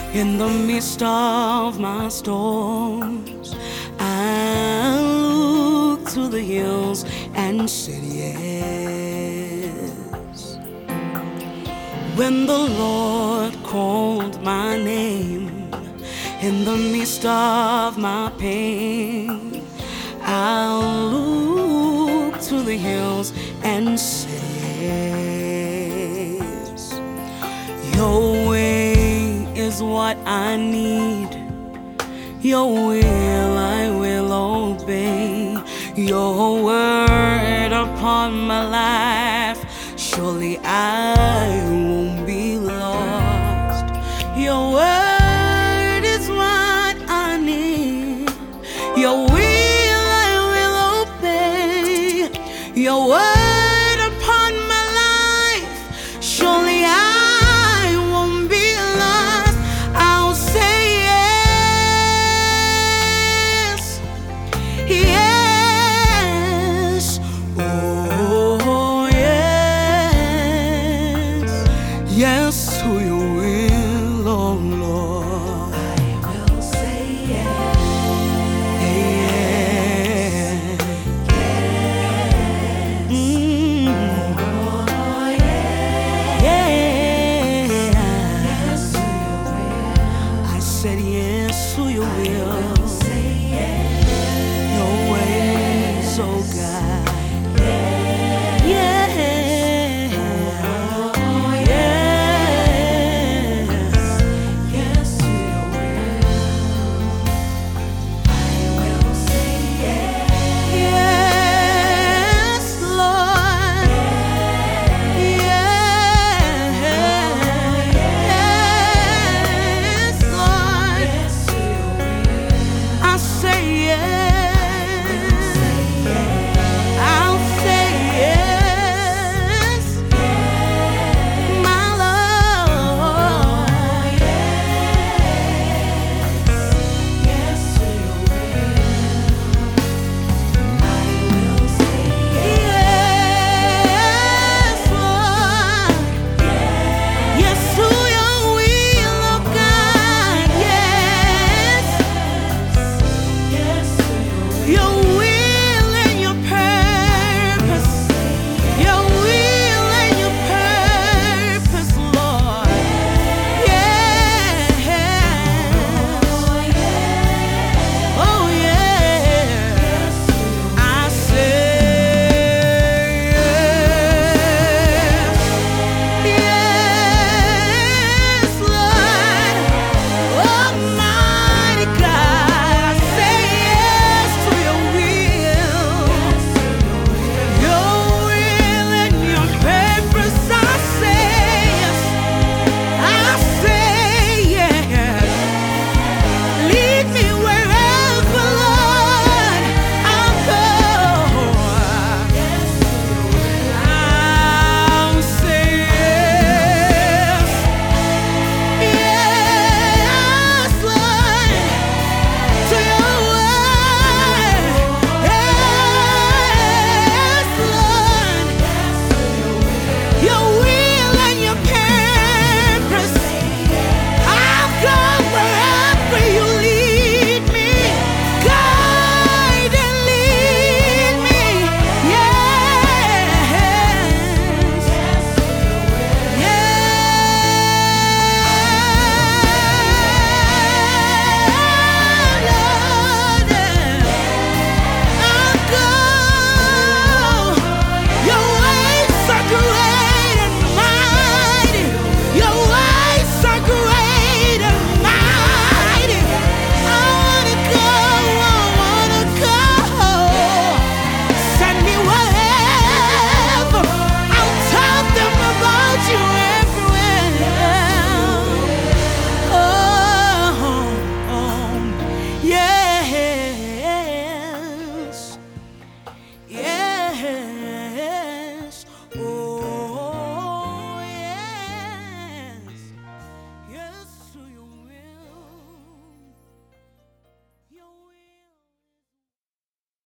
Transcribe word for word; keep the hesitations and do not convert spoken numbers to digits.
In the midst of my storms, I look to the hills and said yes. When the Lord called my name, in the midst of my pain, I look to the hills and said yes. Your way is what I need. Your will I will obey. Your word upon my life, surely I won't be lost. Your word is what I need. Your will I will obey. Your word upon my life, surely I won't be lost. I'll say yes, yes, oh yes, yes to your will, oh Lord.